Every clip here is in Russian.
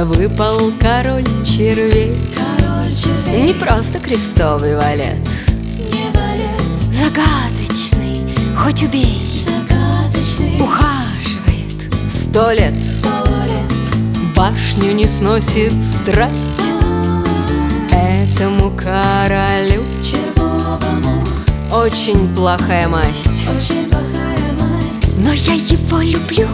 выпал король червей. Не просто крестовый валет, загадочный, хоть убей, ухаживает 100 лет, башню не сносит страсть. Этому королю очень плохая масть, но я его люблю.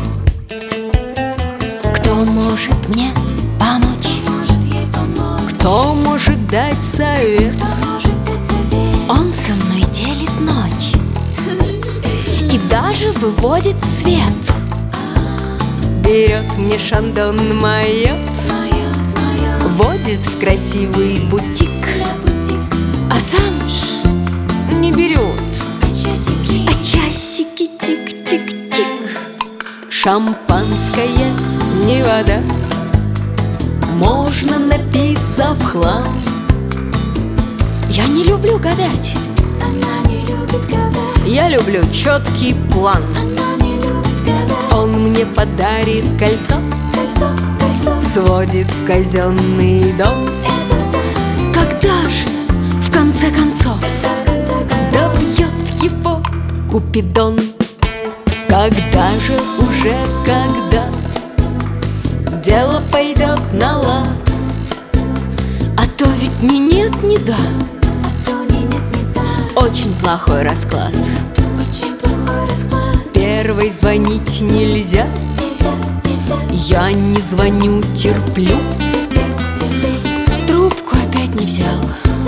Кто может мне помочь? Кто может дать совет? Он со мной делит ночь и даже выводит в свет. Берет мне шандон майот, водит в красивый бутик, а замуж не берет, а часики тик-тик-тик. Шампанское не вода, можно напиться в хлам. Я не люблю гадать, я люблю четкий план. Он мне подарит кольцо, сводит в казенный дом. Когда же, в конце концов, добьет его Купидон? Когда же, уже когда дело пойдет на лад? А то ведь ни нет, ни да. Очень плохой расклад. Первой звонить нельзя. Я не звоню, терплю. Трубку опять не взял,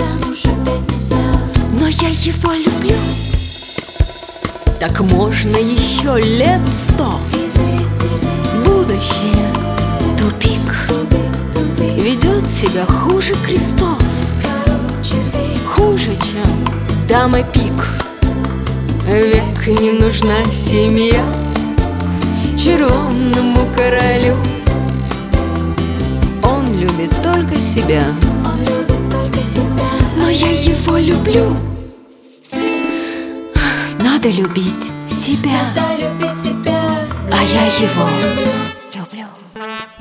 но я его люблю. Так можно еще лет 100. Будущее тупик, ведет себя хуже крестов, хуже, чем дама пик. Век не нужна семья червонному королю. Он любит только себя, но я его люблю. Надо любить себя, а я его люблю.